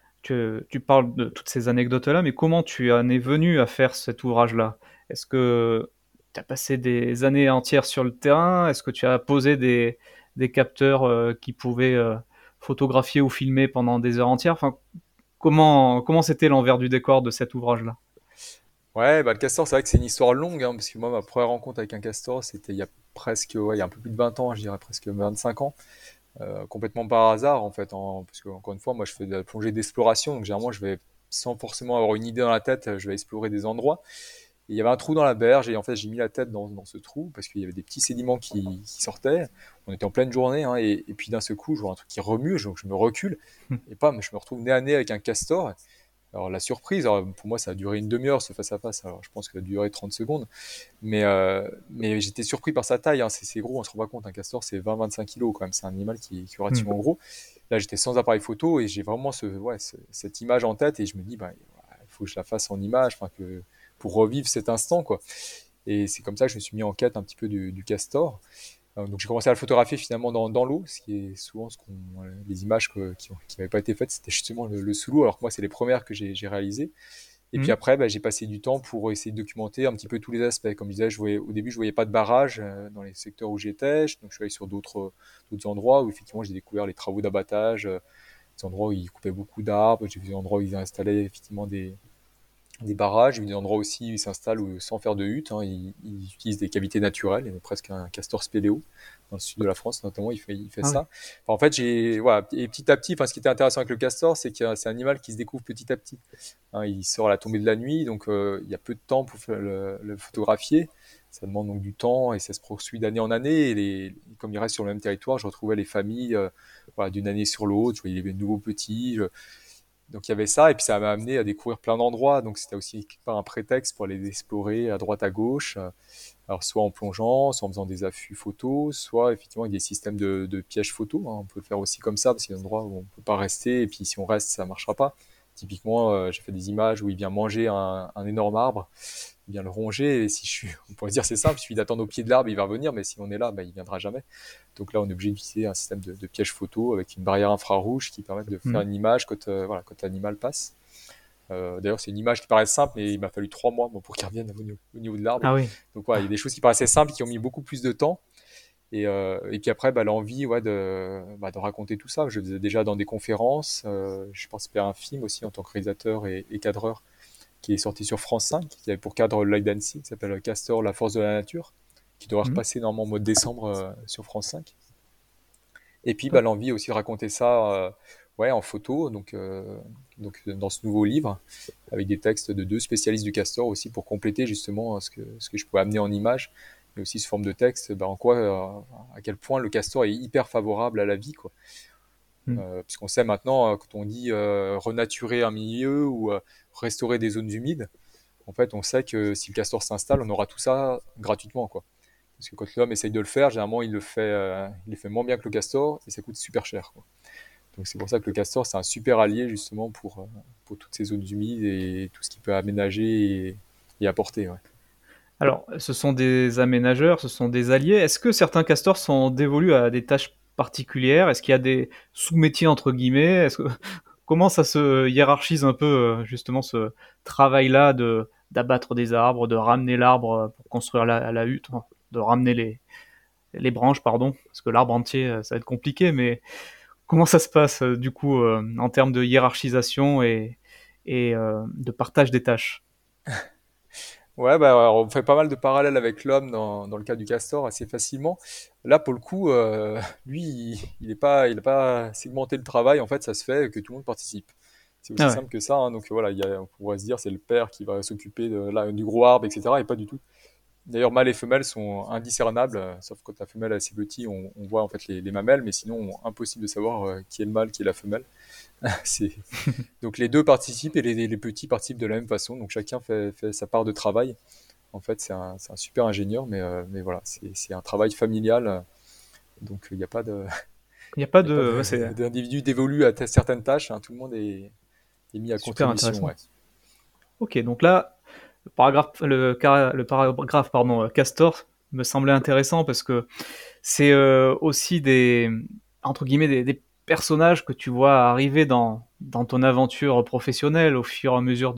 tu parles de toutes ces anecdotes-là, mais comment tu en es venu à faire cet ouvrage-là? Est-ce que tu as passé des années entières sur le terrain? Est-ce que tu as posé des capteurs qui pouvaient photographier ou filmer pendant des heures entières? Enfin, comment c'était l'envers du décor de cet ouvrage-là? Ouais, bah, le castor, c'est vrai que c'est une histoire longue, hein, parce que moi, ma première rencontre avec un castor, c'était il y a presque, ouais, il y a un peu plus de 20 ans, je dirais presque 25 ans. Complètement par hasard en fait, parce que encore une fois, moi je fais de la plongée d'exploration, donc généralement je vais sans forcément avoir une idée dans la tête, je vais explorer des endroits. Et il y avait un trou dans la berge et en fait j'ai mis la tête dans ce trou parce qu'il y avait des petits sédiments qui sortaient. On était en pleine journée hein, et puis d'un seul coup je vois un truc qui remue, donc je me recule et pam, je me retrouve nez à nez avec un castor. Alors la surprise, alors, pour moi ça a duré une demi-heure ce face à face, alors je pense que ça a duré 30 secondes. Mais j'étais surpris par sa taille, hein. C'est gros, on se rend pas compte, un castor c'est 20-25 kilos quand même, c'est un animal qui est Hmm. relativement gros. Là j'étais sans appareil photo et j'ai vraiment cette image en tête et je me dis, bah, il faut que je la fasse en image pour revivre cet instant, quoi. Et c'est comme ça que je me suis mis en quête un petit peu du castor. Donc j'ai commencé à le photographier finalement dans l'eau, ce qui est souvent les images qui n'avaient pas été faites, c'était justement le sous l'eau, alors que moi c'est les premières que j'ai réalisées. Et puis Hmm. après, bah, j'ai passé du temps pour essayer de documenter un petit peu tous les aspects. Comme je disais, au début, je voyais pas de barrage dans les secteurs où j'étais. Donc, je suis allé sur d'autres endroits où effectivement j'ai découvert les travaux d'abattage, des endroits où ils coupaient beaucoup d'arbres. J'ai vu des endroits où ils installaient effectivement des barrages. J'ai vu des endroits aussi où ils s'installent sans faire de hutte, hein. Ils utilisent des cavités naturelles. Il y a presque un castor spéléo dans le sud de la France, notamment. Il fait Ah oui. ça. Enfin, en fait, voilà. Et petit à petit, enfin, ce qui était intéressant avec le castor, c'est que c'est un animal qui se découvre petit à petit. Hein, il sort à la tombée de la nuit, donc il y a peu de temps pour le photographier. Ça demande donc du temps et ça se poursuit d'année en année. Comme il reste sur le même territoire, je retrouvais les familles voilà, d'une année sur l'autre. Je voyais les nouveaux petits. Donc il y avait ça, et puis ça m'a amené à découvrir plein d'endroits. Donc c'était aussi quelque part un prétexte pour aller explorer à droite à gauche. Alors soit en plongeant, soit en faisant des affûts photos, soit effectivement avec des systèmes de pièges photos, hein. On peut le faire aussi comme ça, parce qu'il y a des endroits où on ne peut pas rester, et puis si on reste, ça ne marchera pas. Typiquement, j'ai fait des images où il vient manger un énorme arbre, il vient le ronger, et si on pourrait dire c'est simple, il suffit d'attendre au pied de l'arbre, il va revenir, mais si on est là, bah, il ne viendra jamais. Donc là, on est obligé d'utiliser un système de piège photo avec une barrière infrarouge qui permet de faire Hmm. une image voilà, quand l'animal passe. D'ailleurs, c'est une image qui paraît simple, mais il m'a fallu 3 mois pour qu'il revienne au niveau de l'arbre. Ah oui. Donc voilà, il y a des choses qui paraissaient simples qui ont mis beaucoup plus de temps. Et puis après, bah, l'envie ouais, de raconter tout ça. Je le faisais déjà dans des conférences. Je participais à un film aussi en tant que réalisateur et cadreur qui est sorti sur France 5, qui avait pour cadre Light Dancing, qui s'appelle Castor, la force de la nature, qui devrait Hmm. repasser normalement au mois de décembre sur France 5. Et puis bah, Top. l'envie aussi de raconter ça ouais, en photo, donc donc dans ce nouveau livre, avec des textes de 2 spécialistes du castor aussi pour compléter justement ce que je pouvais amener en images, mais aussi sous forme de texte, en quoi, à quel point le castor est hyper favorable à la vie, quoi. Mm. Puisqu'on sait maintenant, quand on dit renaturer un milieu ou restaurer des zones humides, en fait, on sait que si le castor s'installe, on aura tout ça gratuitement, quoi. Parce que quand l'homme essaye de le faire, généralement, il le fait moins bien que le castor et ça coûte super cher, quoi. Donc c'est pour ça que le castor, c'est un super allié justement pour toutes ces zones humides et tout ce qu'il peut aménager et apporter. Ouais. Alors, ce sont des aménageurs, ce sont des alliés. Est-ce que certains castors sont dévolus à des tâches particulières? Est-ce qu'il y a des sous-métiers entre guillemets? Comment ça se hiérarchise un peu justement ce travail-là de d'abattre des arbres, de ramener l'arbre pour construire la hutte, enfin, de ramener les branches, pardon, parce que l'arbre entier, ça va être compliqué, mais comment ça se passe du coup en termes de hiérarchisation et de partage des tâches? Ouais, bah, alors, on fait pas mal de parallèles avec l'homme dans le cas du castor assez facilement. Là, pour le coup, lui, il a pas segmenté le travail. En fait, ça se fait que tout le monde participe. C'est aussi Ah ouais, simple que ça, hein. Donc voilà, on pourrait se dire c'est le père qui va s'occuper du gros arbre, etc. Et pas du tout. D'ailleurs, mâles et femelles sont indiscernables, sauf quand la femelle est assez petite, on voit en fait les mamelles, mais sinon, impossible de savoir qui est le mâle, qui est la femelle. C'est... Donc les deux participent et les petits participent de la même façon, donc chacun fait sa part de travail. En fait, c'est un super ingénieur, mais voilà, c'est un travail familial, donc il n'y a pas de, il n'y a pas il y a pas de, ouais, c'est d'individu dévolu à certaines tâches, hein. Tout le monde est mis à super contribution. intéressant. Ouais. Ok, donc là, le paragraphe pardon, Castor me semblait intéressant parce que c'est aussi des, entre guillemets, des personnages que tu vois arriver dans ton aventure professionnelle au fur et à mesure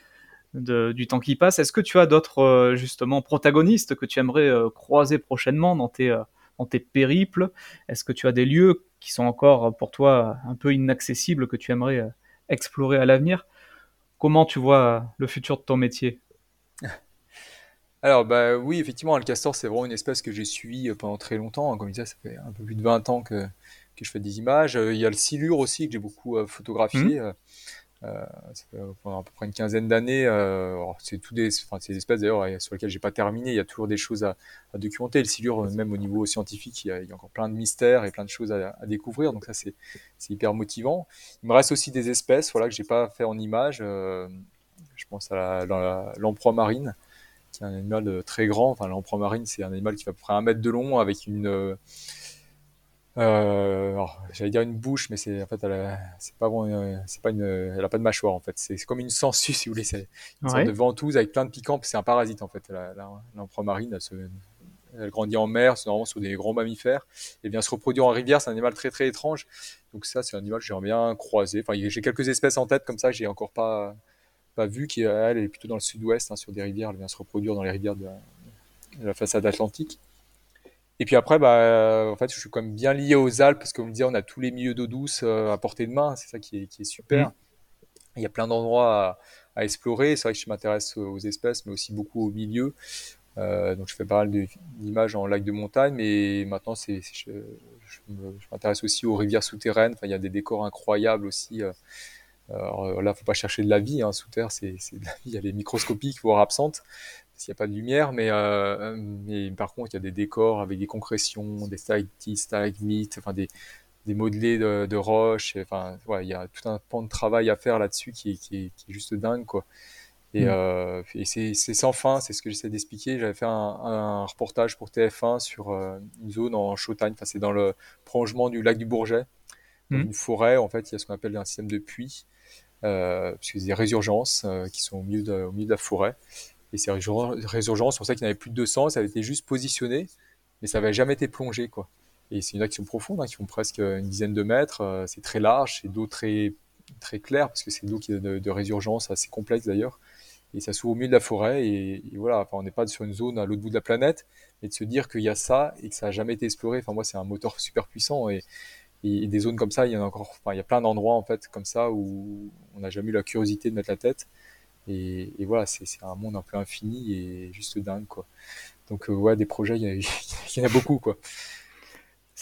du temps qui passe. Est-ce que tu as d'autres justement protagonistes que tu aimerais croiser prochainement dans tes périples? Est-ce que tu as des lieux qui sont encore pour toi un peu inaccessibles que tu aimerais explorer à l'avenir? Comment tu vois le futur de ton métier? Alors, bah oui, effectivement, le castor, c'est vraiment une espèce que j'ai suivie pendant très longtemps, hein. Comme je disais, ça fait un peu plus de 20 ans que je fais des images. Il y a le silure aussi que j'ai beaucoup Hmm. photographié. Ça fait pendant à peu près une quinzaine d'années. Alors, enfin, c'est des espèces d'ailleurs sur lesquelles j'ai pas terminé. Il y a toujours des choses à documenter. Le silure, même au niveau scientifique, il y a encore plein de mystères et plein de choses à découvrir. Donc ça, c'est hyper motivant. Il me reste aussi des espèces, voilà, que j'ai pas fait en images. Je pense à lamproie marine, qui est un animal très grand. Enfin, la lamproie marine, c'est un animal qui fait à peu près 1 mètre de long avec alors, j'allais dire une bouche, mais c'est en fait, c'est pas vraiment, c'est pas elle a pas de mâchoire en fait. C'est comme une sangsue si vous voulez. C'est une sorte de Ouais. ventouse avec plein de piquants. Puis c'est un parasite en fait. L'empereur marine, elle grandit en mer, c'est normalement sur des grands mammifères, et vient se reproduire en rivière. C'est un animal très très étrange. Donc ça, c'est un animal que j'aimerais bien croiser. Enfin, j'ai quelques espèces en tête comme ça que j'ai encore pas vu. Qui elle est plutôt dans le sud-ouest, hein, sur des rivières. Elle vient se reproduire dans les rivières de la façade atlantique. Et puis après, en fait, je suis quand même bien lié aux Alpes parce que, comme je disais, on a tous les milieux d'eau douce à portée de main. C'est ça qui est Hmm. super. Il y a plein d'endroits à explorer. C'est vrai que je m'intéresse aux espèces, mais aussi beaucoup aux milieux. Donc, je fais pas mal d'images en lac de montagne, mais maintenant, je m'intéresse aussi aux rivières souterraines. Enfin, il y a des décors incroyables aussi. Alors là, faut pas chercher de la vie, hein. Sous terre, c'est de la vie. Elle est microscopique, voire absente s'il n'y a pas de lumière, mais par contre, il y a des décors avec des concrétions, des stalactites, stalagmites, enfin des modelés de roches. Enfin, ouais, il y a tout un pan de travail à faire là-dessus qui est juste dingue, quoi. Et, Hmm. et c'est sans fin, c'est ce que j'essaie d'expliquer. J'avais fait un reportage pour TF1 sur une zone en Chautagne, enfin, c'est dans le prolongement du lac du Bourget, dans Hmm. une forêt. En fait, il y a ce qu'on appelle un système de puits, puisque c'est des résurgences qui sont au milieu de la forêt. Et ces résurgences, on sait qu'il y en avait plus de 200, ça avait été juste positionné, mais ça n'avait jamais été plongé, quoi. Et c'est une lacs qui sont profondes, hein, qui font presque une dizaine de mètres. C'est très large, c'est d'eau très, très claire, parce que c'est de l'eau qui est de résurgence assez complexe d'ailleurs. Et ça s'ouvre au milieu de la forêt, et voilà, enfin, on n'est pas sur une zone à l'autre bout de la planète, mais de se dire qu'il y a ça et que ça n'a jamais été exploré, enfin, moi, c'est un moteur super puissant. Et des zones comme ça, il y en a encore, enfin, il y a plein d'endroits en fait comme ça où on n'a jamais eu la curiosité de mettre la tête. Et voilà, c'est un monde un peu infini et juste dingue, quoi. Donc, ouais, des projets, il y en a beaucoup, quoi.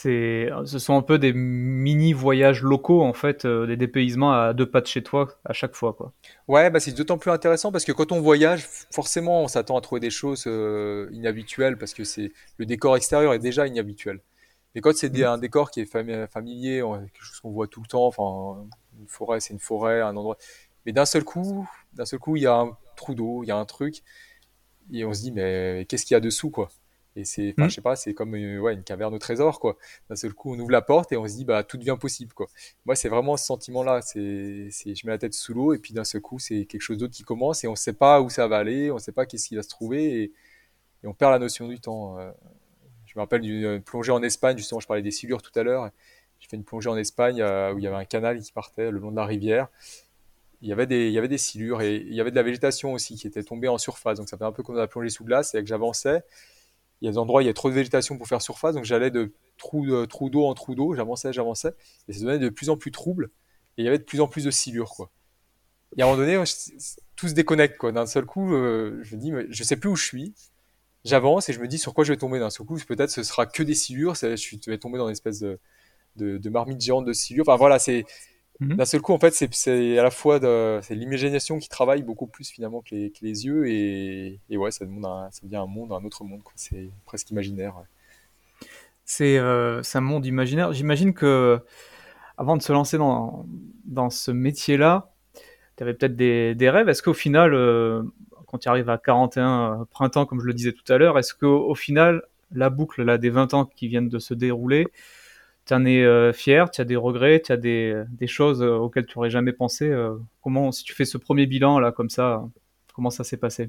Ce sont un peu des mini voyages locaux en fait, des dépaysements à 2 pas de chez toi à chaque fois, quoi. Ouais, bah c'est d'autant plus intéressant parce que quand on voyage, forcément, on s'attend à trouver des choses inhabituelles parce que le décor extérieur est déjà inhabituel. Mais quand Mmh. un décor qui est familier, quelque chose qu'on voit tout le temps, enfin, une forêt, c'est une forêt, un endroit. Mais d'un seul coup, il y a un trou d'eau, il y a un truc, et on se dit, mais qu'est-ce qu'il y a dessous, quoi? Et enfin, Mmh. je sais pas, c'est comme ouais, une caverne au trésor, quoi. D'un seul coup, on ouvre la porte et on se dit, bah, tout devient possible, quoi. Moi, c'est vraiment ce sentiment-là. Je mets la tête sous l'eau et puis d'un seul coup, c'est quelque chose d'autre qui commence et on sait pas où ça va aller, on sait pas qu'est-ce qui va se trouver et on perd la notion du temps. Je me rappelle d'une plongée en Espagne, justement, je parlais des silures tout à l'heure. J'ai fait une plongée en Espagne où il y avait un canal qui partait le long de la rivière. Il y avait des silures et il y avait de la végétation aussi qui était tombée en surface. Donc ça fait un peu comme la plongée sous glace. Et que j'avançais, il y a des endroits où il y a trop de végétation pour faire surface. Donc j'allais de trou d'eau en trou d'eau, j'avançais. Et ça devenait de plus en plus trouble. Et il y avait de plus en plus de silures, quoi. Et à un moment donné, tout se déconnecte, quoi. D'un seul coup, je me dis, mais je sais plus où je suis. J'avance et je me dis sur quoi je vais tomber d'un seul coup. Peut-être ce sera que des silures. Je vais tomber dans une espèce de marmite géante de silures. Enfin voilà, Mmh. d'un seul coup, en fait, c'est à la fois c'est l'imagination qui travaille beaucoup plus finalement que les yeux et ouais, ça devient un monde, un autre monde, quoi. C'est presque imaginaire. Ouais. C'est un monde imaginaire. J'imagine que avant de se lancer dans ce métier-là, tu avais peut-être des rêves. Est-ce qu'au final, quand tu arrives à 41 printemps, comme je le disais tout à l'heure, est-ce qu'au final, la boucle là, des 20 ans qui viennent de se dérouler, tu en es fier, tu as des regrets, tu as des choses auxquelles tu n'aurais jamais pensé comment, si tu fais ce premier bilan là, comme ça, comment ça s'est passé?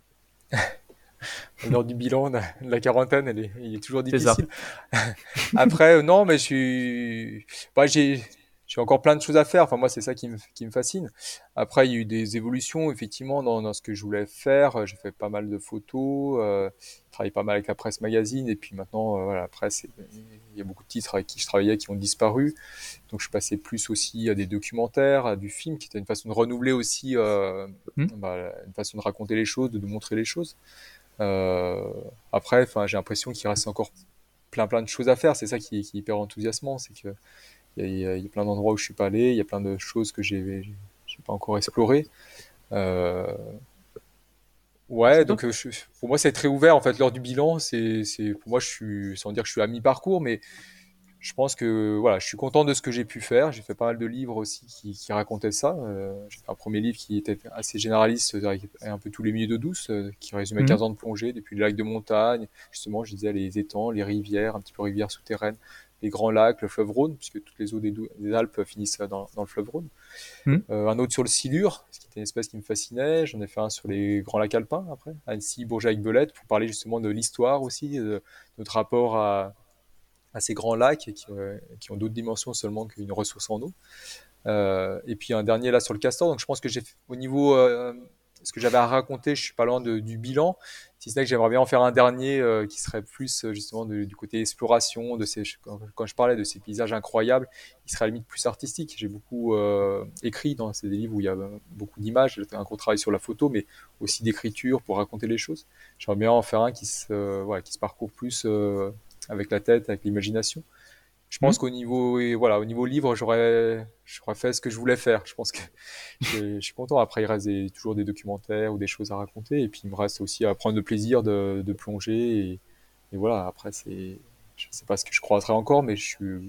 L'heure du bilan de la quarantaine, il est toujours C'est ça. difficile. Après, non, mais bah, j'ai encore plein de choses à faire. Enfin, moi, c'est ça qui me fascine. Après, il y a eu des évolutions, effectivement, dans ce que je voulais faire. J'ai fait pas mal de photos, travaillé pas mal avec la presse magazine. Et puis maintenant, voilà, la presse, il y a beaucoup de titres avec qui je travaillais qui ont disparu. Donc, je suis passé plus aussi à des documentaires, à du film, qui était une façon de renouveler aussi, Hmm. bah, une façon de raconter les choses, de montrer les choses. Euh, Après, enfin, j'ai l'impression qu'il reste encore plein de choses à faire. C'est ça qui est hyper enthousiasmant, c'est que il y a plein d'endroits où je suis pas allé, il y a plein de choses que j'ai pas encore explorées. Euh, ouais, C'est top. donc pour moi c'est très ouvert en fait. Lors du bilan, pour moi sans dire que je suis à mi-parcours, mais je pense que voilà, je suis content de ce que j'ai pu faire. J'ai fait pas mal de livres aussi qui racontaient ça. J'ai fait un premier livre qui était assez généraliste, avec un peu tous les milieux d'eau douce, qui résumait Mhm. 15 ans de plongée, depuis les lacs de montagne, justement, je disais les étangs, les rivières, un petit peu rivières souterraines, les grands lacs, le fleuve Rhône, puisque toutes les eaux des Alpes finissent dans le fleuve Rhône. Mhm. Un autre sur le silure, ce qui était une espèce qui me fascinait. J'en ai fait un sur les grands lacs alpins après, Annecy, Bourget-avec-Belette, pour parler justement de l'histoire aussi, de notre rapport à ces grands lacs qui ont d'autres dimensions seulement qu'une ressource en eau. Et puis un dernier là sur le castor. Donc je pense que au niveau ce que j'avais à raconter, je suis pas loin du bilan. Si ce n'est que j'aimerais bien en faire un dernier qui serait plus justement du côté exploration, quand je parlais de ces paysages incroyables, il serait à la limite plus artistique. J'ai beaucoup écrit c'est des livres où il y a beaucoup d'images, j'ai fait un gros travail sur la photo, mais aussi d'écriture pour raconter les choses. J'aimerais bien en faire un voilà, qui se parcourt plus avec la tête, avec l'imagination. Je pense Mhm. qu'au niveau, et voilà, au niveau livre, j'aurais fait ce que je voulais faire. Je pense que je suis content. Après, il reste toujours des documentaires ou des choses à raconter. Et puis, il me reste aussi à prendre le plaisir de plonger. Et voilà, après, je sais pas ce que je croiserai encore, mais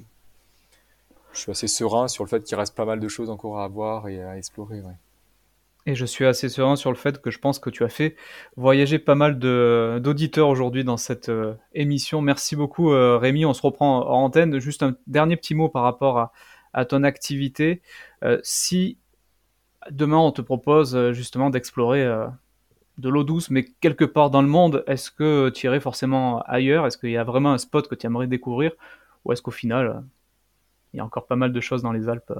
je suis assez serein sur le fait qu'il reste pas mal de choses encore à voir et à explorer. Ouais. Et je suis assez serein sur le fait que je pense que tu as fait voyager pas mal d'auditeurs aujourd'hui dans cette émission. Merci beaucoup Rémi, on se reprend en antenne. Juste un dernier petit mot par rapport à ton activité. Si demain on te propose justement d'explorer de l'eau douce, mais quelque part dans le monde, est-ce que tu irais forcément ailleurs? Est-ce qu'il y a vraiment un spot que tu aimerais découvrir? Ou est-ce qu'au final, il y a encore pas mal de choses dans les Alpes?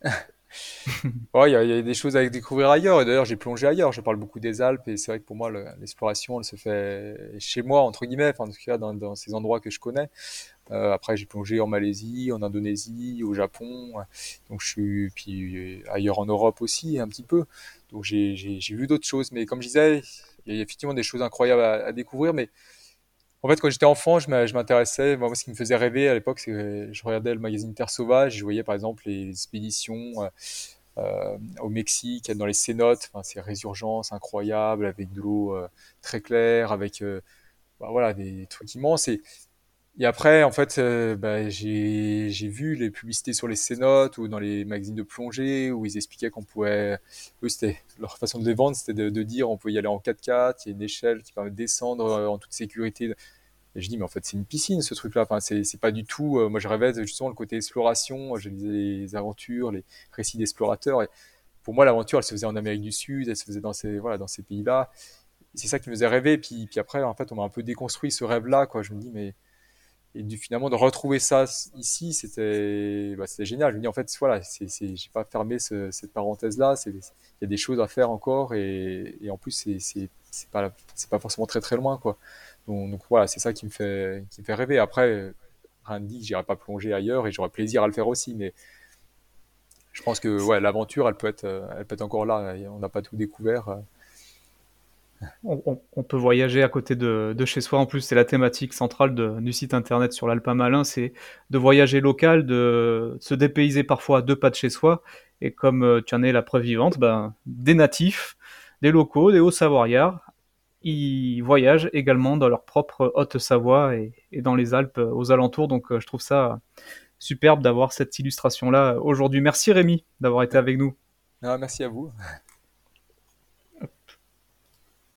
Ouais, il y a des choses à découvrir ailleurs. Et d'ailleurs, j'ai plongé ailleurs. Je parle beaucoup des Alpes. Et c'est vrai que pour moi, l'exploration, elle se fait chez moi, entre guillemets. Enfin, en tout cas, dans ces endroits que je connais. Après, j'ai plongé en Malaisie, en Indonésie, au Japon. Donc, puis ailleurs en Europe aussi, un petit peu. Donc, j'ai vu d'autres choses. Mais comme je disais, il y a effectivement des choses incroyables à découvrir. Mais En fait, quand j'étais enfant, je m'intéressais. Moi, ce qui me faisait rêver à l'époque, c'est que je regardais le magazine Terre Sauvage. Je voyais par exemple les expéditions au Mexique, dans les cénotes. Enfin, ces résurgences incroyables avec de l'eau très claire, avec voilà, des trucs immenses. Et après, en fait, j'ai vu les publicités sur les cénotes ou dans les magazines de plongée où ils expliquaient qu'on pouvait. Eux, c'était leur façon de les vendre, c'était de dire on peut y aller en 4x4, il y a une échelle qui permet de descendre en toute sécurité. Et je dis, mais en fait, c'est une piscine, ce truc-là. Enfin, c'est pas du tout. Moi, je rêvais justement le côté exploration. Je lisais les aventures, les récits d'explorateurs. Et pour moi, l'aventure, elle se faisait en Amérique du Sud, elle se faisait voilà, dans ces pays-là. Et c'est ça qui me faisait rêver. Puis après, en fait, on m'a un peu déconstruit ce rêve-là, quoi. Je me dis, mais finalement de retrouver ça ici, c'était génial. Je me dis en fait voilà, j'ai pas fermé cette parenthèse là. Il y a des choses à faire encore et en plus c'est pas forcément très très loin quoi. Donc voilà, c'est ça qui me fait rêver. Après, rien ne dit que j'irai pas plonger ailleurs et j'aurai plaisir à le faire aussi, mais je pense que ouais, l'aventure elle peut être encore là. On n'a pas tout découvert. On peut voyager à côté de chez soi. En plus, c'est la thématique centrale du site internet sur l'Alpin Malin, c'est de voyager local, de se dépayser parfois à 2 pas de chez soi. Et comme tu en es la preuve vivante, ben, des natifs, des locaux, des Hauts-Savoyards, ils voyagent également dans leur propre Haute-Savoie et dans les Alpes aux alentours. Donc je trouve ça superbe d'avoir cette illustration-là aujourd'hui. Merci Rémi d'avoir été avec nous. Ah, merci à vous.